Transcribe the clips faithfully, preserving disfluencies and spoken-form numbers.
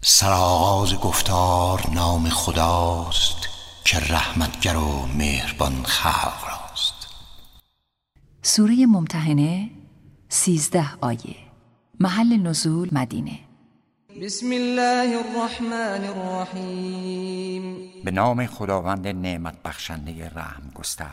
سرآغاز گفتار نام خداست که رحمتگر و مهربان خلق راست. سوره ممتحنه سیزده آیه. محل نزول مدینه. بسم الله الرحمن الرحیم. به نام خداوند نعمت بخشنده رحم گستر.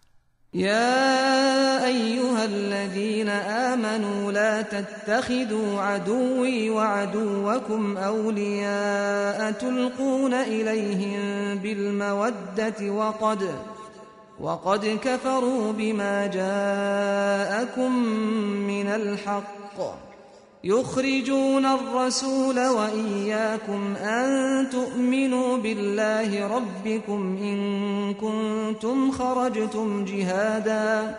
یا ایها الذین آمنوا لا تتخذوا عدوی وعدوکم اولیاء تلقون الیهم بالمودة وقد وقد كفروا بما جاءكم من الحق يخرجون الرسول وإياكم أن تؤمنوا بالله ربكم إن كنتم خرجتم جهادا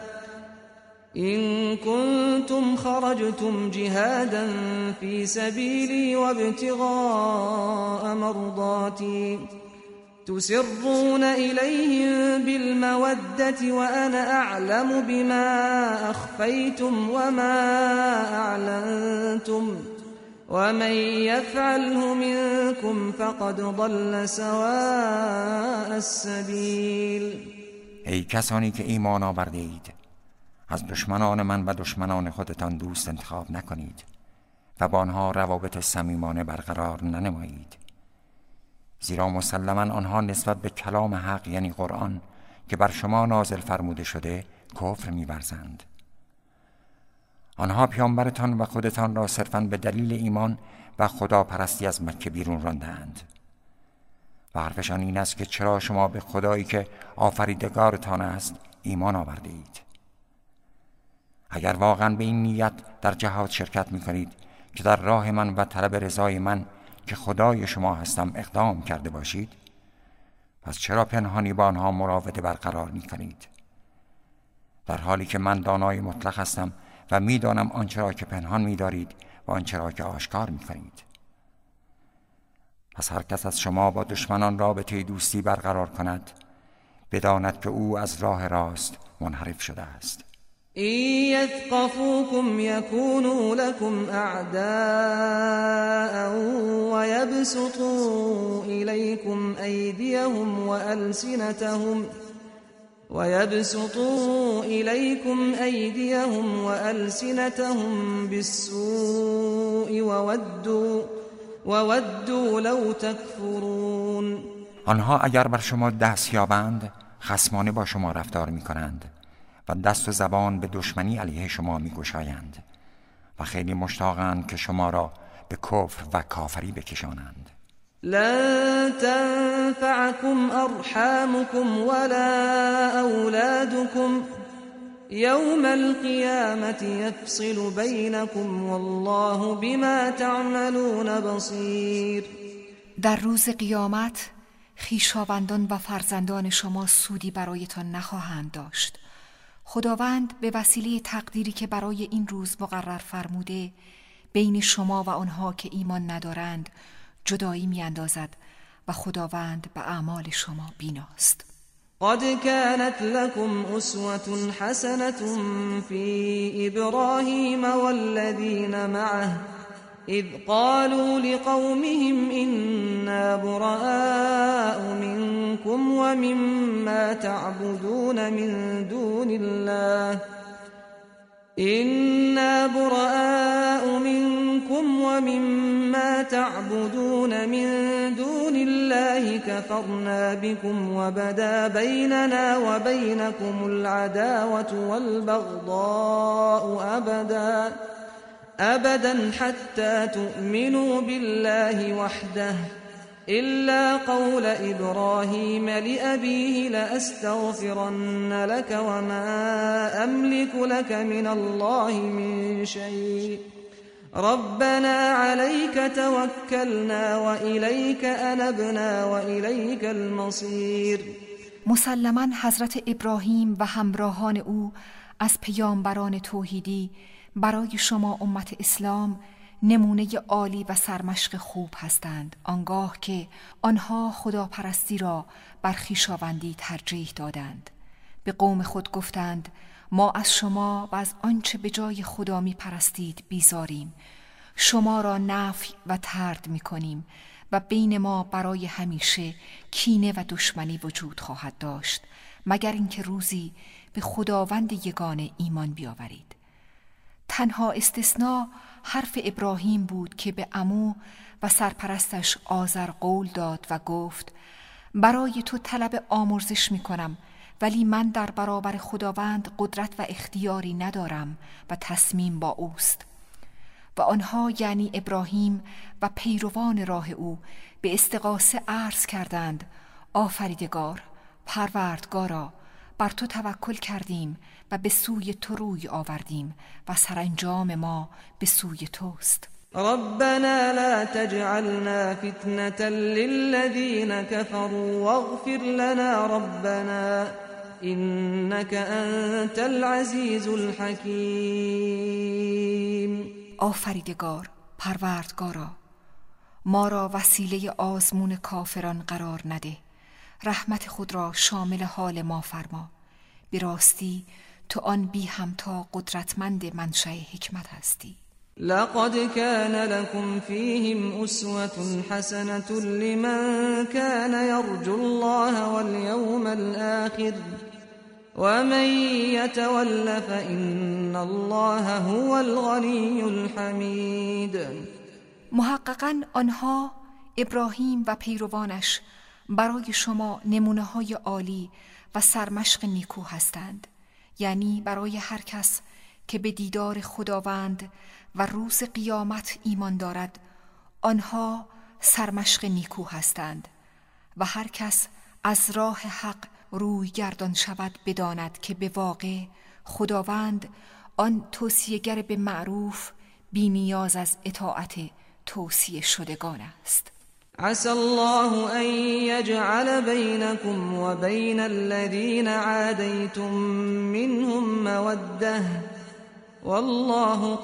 إن كنتم خرجتم جهادا في سبيلي وابتغاء مرضاتي تسرون إليهم بالمودة وأنا أعلم بما أخفيتم وما أعلنتم ومن يفعله منكم فقد ضل سواء السبيل. ای کسانی که ایمان آورده اید، از دشمنان من و دشمنان خودتان دوست انتخاب نکنید و با آنها روابط صمیمانه برقرار ننمایید، زیرا مسلماً آنها نسبت به کلام حق یعنی قرآن که بر شما نازل فرموده شده کفر می‌ورزند. آنها پیامبرتان و خودتان را صرفاً به دلیل ایمان و خداپرستی از مکه بیرون راندند و حرفشان این است که چرا شما به خدایی که آفریدگارتان است ایمان آورده اید. اگر واقعاً به این نیت در جهاد شرکت می‌کنید که در راه من و طلب رضای من که خدای شما هستم اقدام کرده باشید، پس چرا پنهانی با آنها مراوده برقرار می کنید؟ در حالی که من دانای مطلق هستم و می دانم آنچه را که پنهان می دارید و آنچه را که آشکار می کنید. پس هر کس از شما با دشمنان رابطه دوستی برقرار کند، بداند که او از راه راست منحرف شده است. إن يثقفوكم يكونوا لكم أعداء ويبسطوا إليكم أيديهم وألسنتهم ويبسطوا إليكم أيديهم وألسنتهم بالسوء وودوا وودوا لو تكفرون. آنها اگر بر شما دست یابند خصمانه با شما رفتار می کنند و دست و زبان به دشمنی علیه شما می گشایند و خیلی مشتاقند که شما را به کفر و کافری بکشانند. لن تنفعكم أرحامكم ولا أولادكم يوم القيامة يفصل بينكم والله بما تعملون بصير. در روز قیامت خویشاوندان و فرزندان شما سودی برایتان نخواهند داشت. خداوند به وسیله تقدیری که برای این روز مقرر فرموده بین شما و آنها که ایمان ندارند جدایی میاندازد و خداوند به اعمال شما بیناست. قد كانت لكم أسوة حسنة في إبراهيم والذين معه إذ قالوا لقومهم إنا براء منكم ومما تعبدون من دون الله إنا براء منكم ومما تعبدون من دون الله كفرنا بكم وبدا بيننا وبينكم العداوة والبغضاء أبدا أبدا حتى تؤمنوا بالله وحده إلا قول إبراهيم لأبيه لأستغفرن لك وما أملك لك من الله من شيء ربنا عليك توكلنا وإليك أنبنا وإليك المصير. مسلماً حضرت ابراهیم و همراهان او از پیامبران توحیدی برای شما امت اسلام نمونه عالی و سرمشق خوب هستند، آنگاه که آنها خداپرستی را بر خویشاوندی ترجیح دادند. به قوم خود گفتند ما از شما و از آنچه به جای خدا می پرستید بیزاریم. شما را نفی و طرد می کنیم و بین ما برای همیشه کینه و دشمنی وجود خواهد داشت مگر اینکه روزی به خداوند یگانه ایمان بیاورید. تنها استثناء حرف ابراهیم بود که به عمو و سرپرستش آزر قول داد و گفت برای تو طلب آمرزش می کنم، ولی من در برابر خداوند قدرت و اختیاری ندارم و تصمیم با اوست. و آنها یعنی ابراهیم و پیروان راه او به استغاثه عرض کردند آفریدگار، پروردگارا، بر تو توکل کردیم و به سوی تو روی آوردیم و سرانجام ما به سوی توست. ربنا لا تجعلنا فتنة للذين كفروا واغفر لنا ربنا إنك أنت العزيز الحكيم. آفریدگار، پروردگارا، ما را وسیله آزمون کافران قرار نده، رحمت خود را شامل حال ما فرما. به راستی تو آن بی همتا قدرتمند منشأ حکمت هستی. لقد كان لكم فيهم أسوة حسنة لمن كان يرجو الله واليوم الآخر ومن يتول فإن الله هو الغني الحميد. محققاً آنها ابراهیم و پیروانش برای شما نمونه‌های عالی و سرمشق نیکو هستند، یعنی برای هر کس که به دیدار خداوند و روز قیامت ایمان دارد آنها سرمشق نیکو هستند و هر کس از راه حق روی گردان شود بداند که به واقع خداوند آن توصیه‌گر به معروف بی نیاز از اطاعت توصیه شدگان است. عسى الله أن يجعل بينكم وبين الذين عاديتم منهم مودة والله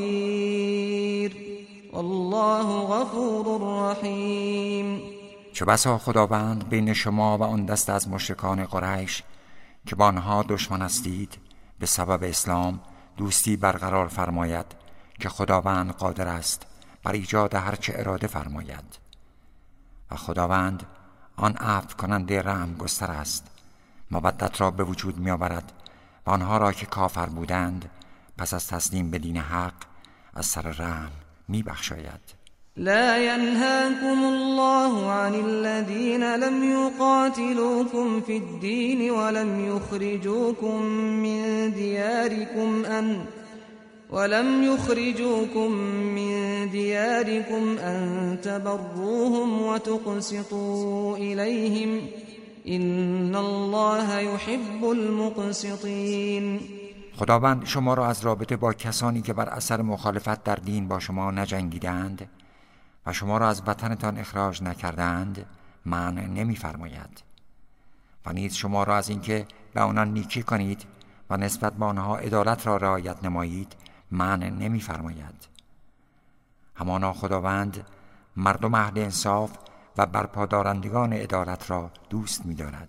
قدير والله غفور رحيم. چه بسا خداوند بین شما و آن دست از مشرکان قریش که با آنها دشمن هستید به سبب اسلام دوستی برقرار فرماید که خداوند قادر است بر ایجاد هر چه اراده فرماید و خداوند آن عفو کننده رحم گستر است، مودت را به وجود می آورد و آنها را که کافر بودند پس از تسلیم به دین حق از سر رحم می بخشاید. لا ينهاكم الله عن الذين لم يقاتلوكم في الدين ولم يخرجوكم من دياركم أن ولم يخرجوكم من دياركم أن تبروهم وتقسطوا إليهم إن الله يحب المقسطين. خداوند شما را از رابطه با کسانی که بر اثر مخالفت در دین با شما نجنگیدند و شما را از وطنتان اخراج نکردند منع نمی‌فرماید و نیز شما را از اینکه به آنان نیکی کنید و نسبت به آنها عدالت را رعایت نمایید منع نمی‌فرماید. همانا خداوند مردم اهل انصاف و برپادارندگان عدالت را دوست می‌دارد.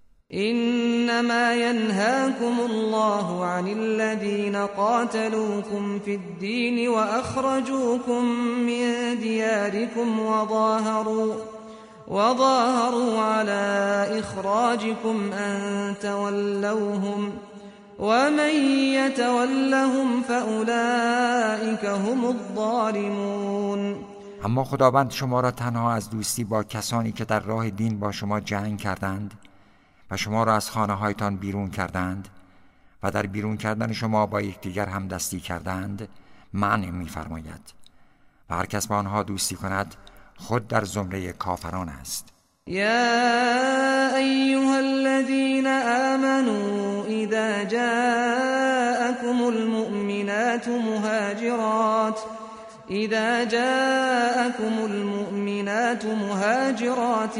إنما ينهاكم الله عن الذين قاتلوكم في الدين وأخرجوكم من دياركم وظاهروا وظاهروا على إخراجكم أن تولوهم ومن يتولهم فأولئك هم الظالمون. اما خداوند شما را تنها از دوستی با کسانی که در راه دین با شما جنگ کردند و شما را از خانه هایتان بیرون کردند و در بیرون کردن شما با یکدیگر هم دستی کردند منع می‌فرماید و هر کس با آنها دوستی کند خود در زمره کافران است. يا أيها الذين آمنوا إذا جاءكم المؤمنات مهاجرات إذا جاءكم المؤمنات مهاجرات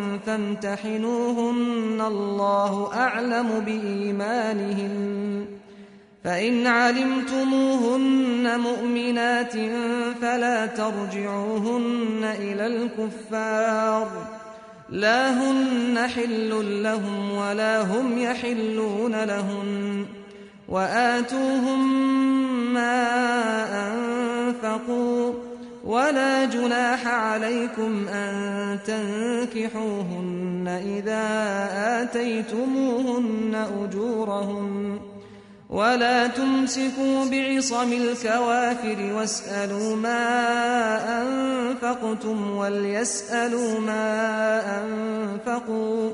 فامتحنوهن الله أعلم بإيمانهن فإن علمتموهن مؤمنات فلا ترجعوهن إلى الكفار لا هن حل لهم ولا هم يحلون لهن وآتوهم ما أنفقوا ولا جناح عليكم أن تنكحوهن إذا آتيتموهن أجورهن ولا تمسكوا بعصم الكوافر واسألوا ما أنفقتم وليسألوا ما أنفقوا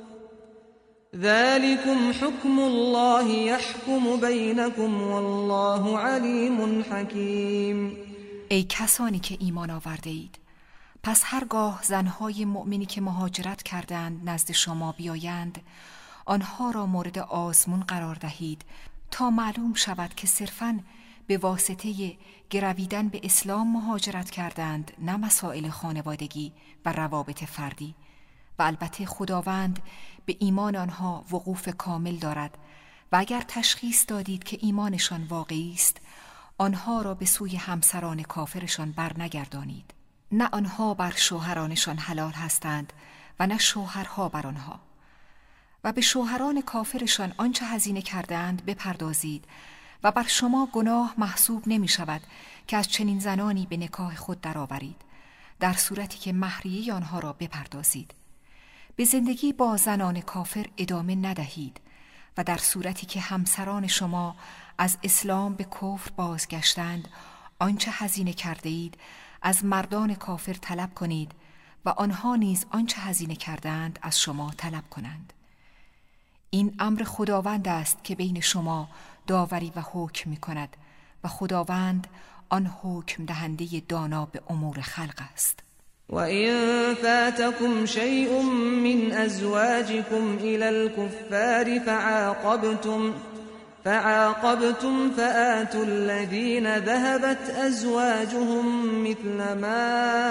ذلكم حكم الله يحكم بينكم والله عليم حكيم. ای کسانی که ایمان آورده اید، پس هرگاه زنهای مؤمنی که مهاجرت کردند نزد شما بیایند، آنها را مورد آزمون قرار دهید تا معلوم شود که صرفاً به واسطه گرویدن به اسلام مهاجرت کردند، نه مسائل خانوادگی و روابط فردی. و البته خداوند به ایمان آنها وقوف کامل دارد و اگر تشخیص دادید که ایمانشان واقعی است، آنها را به سوی همسران کافرشان برنگردانید. نه آنها بر شوهرانشان حلال هستند و نه شوهرها بر آنها. و به شوهران کافرشان آنچه هزینه کردند بپردازید و بر شما گناه محسوب نمی شود که از چنین زنانی به نکاح خود درآورید، در صورتی که مهریه آنها را بپردازید. به زندگی با زنان کافر ادامه ندهید و در صورتی که همسران شما از اسلام به کفر بازگشتند، آنچه هزینه کرده اید از مردان کافر طلب کنید و آنها نیز آنچه هزینه کردند از شما طلب کنند. این امر خداوند است که بین شما داوری و حکم می کند و خداوند آن حکم دهنده دانا به امور خلق است. وَإِن فَاتَكُمْ شَيْءٌ مِّنْ أَزْوَاجِكُمْ إِلَى الْكُفَّارِ فَعَاقَبْتُمْ فَعَاقَبْتُمْ فَآتُوا الَّذِينَ ذَهَبَتْ أَزْوَاجُهُم مِّثْلَ مَا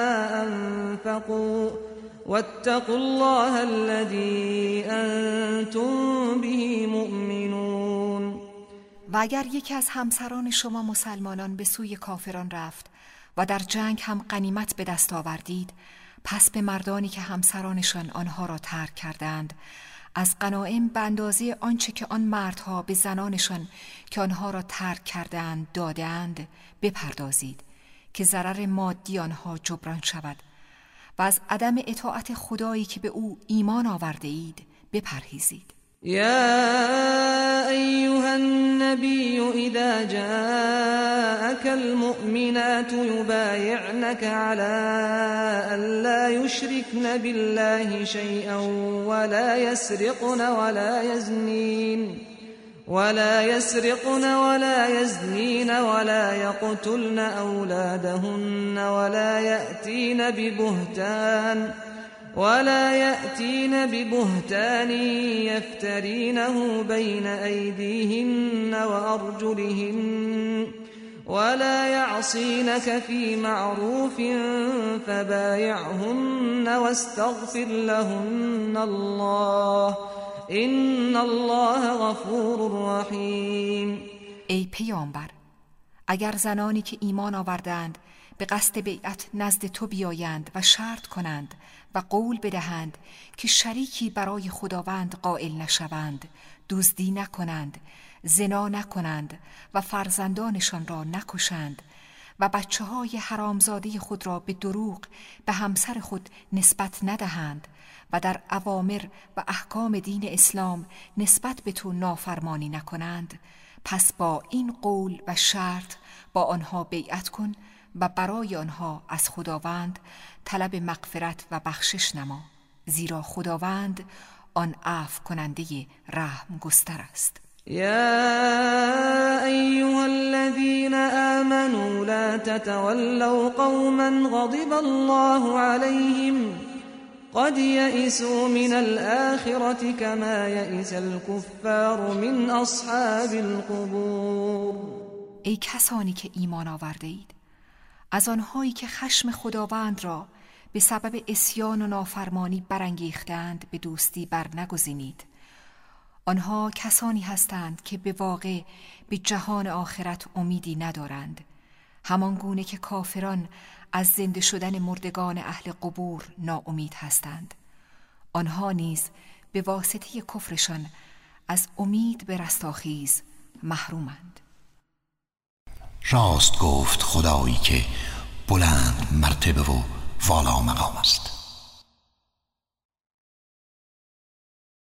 أَنفَقُوا وَاتَّقُوا اللَّهَ الَّذِي أَنتُم بِهِ مُؤْمِنُونَ. و اگر یکی از همسران شما مسلمانان به سوی کافران رفت و در جنگ هم غنیمت به دست آوردید، پس به مردانی که همسرانشان آنها را ترک کردند از غنایم به اندازه آنچه که آن مردها به زنانشان که آنها را ترک کردند دادند بپردازید که ضرر مادی آنها جبران شود و از عدم اطاعت خدایی که به او ایمان آورده اید بپرهیزید. يا أيها النبي إذا جاءك المؤمنات يبايعنك على أن لا يشركن بالله شيئا ولا يسرقن ولا يزنين ولا يسرقن ولا يزنين ولا يقتلن أولادهن ولا يأتين ببهتان ولا يأتين ببهتان يفترينه بين أيديهن وأرجلهن ولا يعصينك في معروف فبايعهن واستغفر لهن الله إن الله غفور رحيم. ای پیامبر، اگر زنانی که ایمان آوردند به قصد بیعت نزد تو بیایند و شرط کنند و قول بدهند که شریکی برای خداوند قائل نشوند، دزدی نکنند، زنا نکنند و فرزندانشان را نکشند و بچه های حرامزاده خود را به دروغ به همسر خود نسبت ندهند و در اوامر و احکام دین اسلام نسبت به تو نافرمانی نکنند، پس با این قول و شرط با آنها بیعت کن و برای آنها از خداوند طلب مغفرت و بخشش نما، زیرا خداوند آن عفو کننده رحم گستر است. يا أيها الذين آمنوا لا تتولوا قوما غضب الله عليهم قد يئسوا من الآخرة كما يئس الكفار من أصحاب القبور. ای کسانی که ایمان آورده اید، از آنهایی که خشم خداوند را به سبب عصیان و نافرمانی برانگیختند به دوستی بر نگزینید. آنها کسانی هستند که به واقع به جهان آخرت امیدی ندارند، همان گونه که کافران از زنده شدن مردگان اهل قبور ناامید هستند. آنها نیز به واسطه کفرشان از امید به رستاخیز محرومند. راست گفت خدایی که بلند مرتبه و والا مقام است.